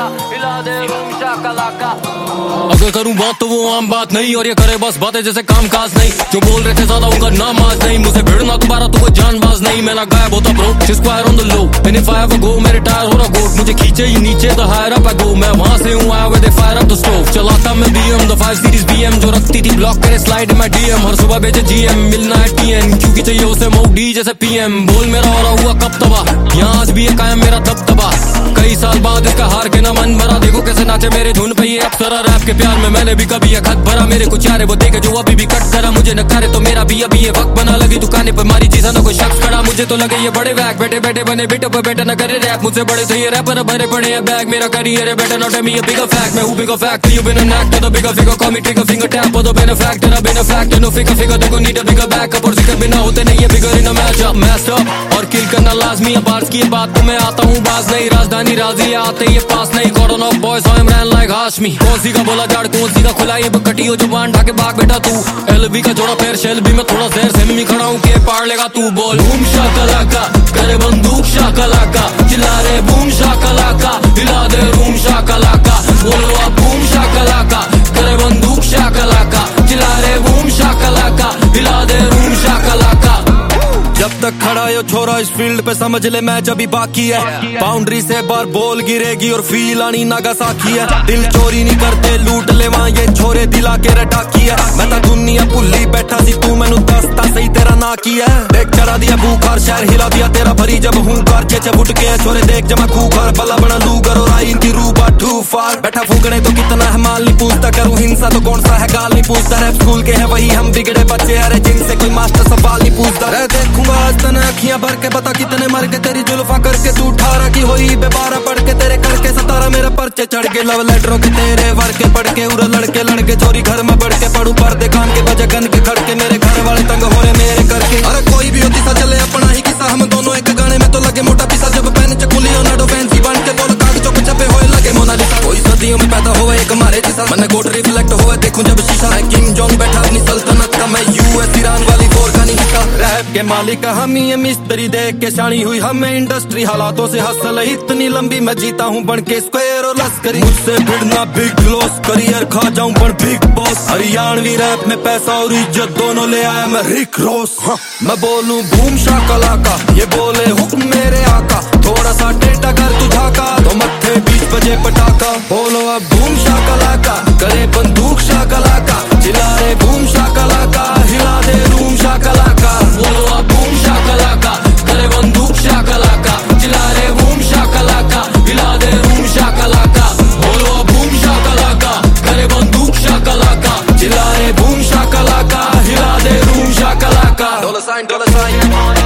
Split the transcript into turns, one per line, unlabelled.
हिला दे रूम शाकलाका।
अगर करूं बात तो वो आम बात नहीं, और ये करे बस बातें जैसे काम काज नहीं। जो बोल रहे थे ज्यादा उनका नाम आज नहीं, मुझे भिड़ना दोबारा तो कोई जानबाज नहीं। मैं ना गायब होता bro, square on the low, and if I have a go मेरे टायर हो रहा गोट। मुझे खींचे ही नीचे the higher up I go, मैं वहां से हूं आया with fire up the stove. चलाता मैं बीएम द 5 सीरीज BM, जो रखती थी ब्लॉक करे स्लाइड में DM। हर सुबह बेचे GM, मिलना है TN, क्योंकि चाहिए उसे मोडी जैसे PM। बोल मेरा हो रहा हुआ कब तबा, यहाँ आज भी है कायम मेरा दबदबा। कई साल बाद इसका हार के ना मन भरा, देखो कैसे नाचे मेरे धुन पे ये अप्सरा। रैप के प्यार में मैंने भी कभी ये खत भरा, मेरे कुछ यारे वो देखे जो अभी भी कट करा। मुझे न करे तो मेरा भी अभी ये वक्त बना, लगी दुकाने पर मारी चीज़ा न कोई शख्स खड़ा। मुझे तो लगे ये बड़े वैक, बैठे बैठे बने बिटो पे बैठे न करे रैप। मुझसे बड़े थे ये रैपर, भरे पड़े हैं बैग। मेरा करियर है better not me a bigger fact, मैं हूँ bigger fact. You been an actor the bigger figure, call me trigger finger tap और the benefactor. A benefactor no figure figure, देखो नीड अ बिगर बैकअप। और जिक्र बिना होते नहीं है bigger in a match up. Master और kill करना लाजमी है, बार्स की बात तो मैं आता हूँ बाज नहीं। राजधानी राजी आते ये पास नहीं, cordon off boys I am ran like Hashmi. कौन सी का बोला जाड़, कौन सी का खुला ये बकटी हो जुबान ढाके भाग बेटा तू। LV का जोड़ा पैर शेल भी मैं थोड़ा देर से मी खड़ा हूँ के पार लेगा तू। बोल बूम शाकलाका, करे बंदूक शाकलाका, चिल्ला रे बूम शाकलाका, हिला दे रूम शाकलाका। बोलो अब बूम शाकलाका, करे बंदूक शाकलाका, चिल्ला रे बूम शाकलाका, हिला दे रूम शाकलाका।
जब तक खड़ा यो छोरा इस फील्ड पे समझ ले मैच अभी बाकी है। बाउंड्री से बार बॉल गिरेगी और फील आनी नागासाकी है। दिल चोरी नहीं करते लूट ले वहां ये छोरे दिला के रटाकी है। मैं तो दुनिया भुल्ली बैठा सी, तू मैनू दसता सही तेरा ना की है। देख चढ़ा दिया बुखार, शहर हिला दिया तेरा भरी जब हूँ कार। चेचे बुट के छोरे देख जमा खूखार, भला बना लूगर और आई इनकी रूबा टू फार। बैठा फूकने तो कितना है माल नहीं पूछता, करूँ हिंसा तो कौन सा है गाल नहीं पूछता। रैप स्कूल के है वही हम बिगड़े बच्चे, अरे जिनसे कोई मास्टर सवाल नहीं पूछता। देखूंगा आज तने अखियां भर के, पता कितने मर के तेरी जुल्फा करके। तू 18 की हुई बेबारा पढ़ के, तेरे करके 17 मेरे पर्चे चढ़ के। लव लेटरों के तेरे वर के पढ़ के, उरे लड़के लड़के चोरी घर में बढ़ के। पढ़ू पर्दे कान के बजे गन के खड़के, मेरे घर वाले तंग हो रहे मेरे करके। अरे कोई भी होती सा चले अपना ही किस्सा, हम दोनों एक गाने में तो लगे मोटा पिसा। जब पैन चकुली लियोनार्डो फैंसी बन के बोल कागजों पे छपे हुए लगे मोनालिसा। कोई सदियों में पैदा हुआ एक हमारे जिसा, मैंने गोट रिफ्लेक्ट हुआ देखूं जब शीशा। है किंग जोंग बैठा अपनी सल्तनत का, मैं US ईरान वाली फोर का नहीं हिस्सा। रैप के मालिक हम ही मिस्त्री, देख के शानी हुई हमें इंडस्ट्री। हालातों से हसल इतनी लंबी, मैं जीता हूँ बन के स्क्वायर और लश्करी। मुझसे भिड़ना बिग लॉस, करियर खा जाऊं पर बिग बॉस। हरियाणवी रैप में पैसा और इज्जत दोनों ले आया मैं रिक रॉस। मैं बोलूं बूम शाकलाका, ये बोले हुक्म मेरे आका। थोड़ा सा टेढ़ा कर तू झाका, तो मत्थे बीच बजे पटाखा। बोलो अब बूम शाकलाका, करे बंदूक शाकलाका, चिल्ला रे बूम शाकलाका, हिला दे रूम शाकलाका।
बोलो अब बूम शाकलाका, करे बंदूक शाकलाका, चिल्ला रे बूम शाकलाका, हिला दे रूम शाकलाका। बोलो अब बूम शाकलाका, करे बंदूक शाकलाका, चिल्ला रे बूम शाकलाका, हिला दे रूम शाकलाका।
$sign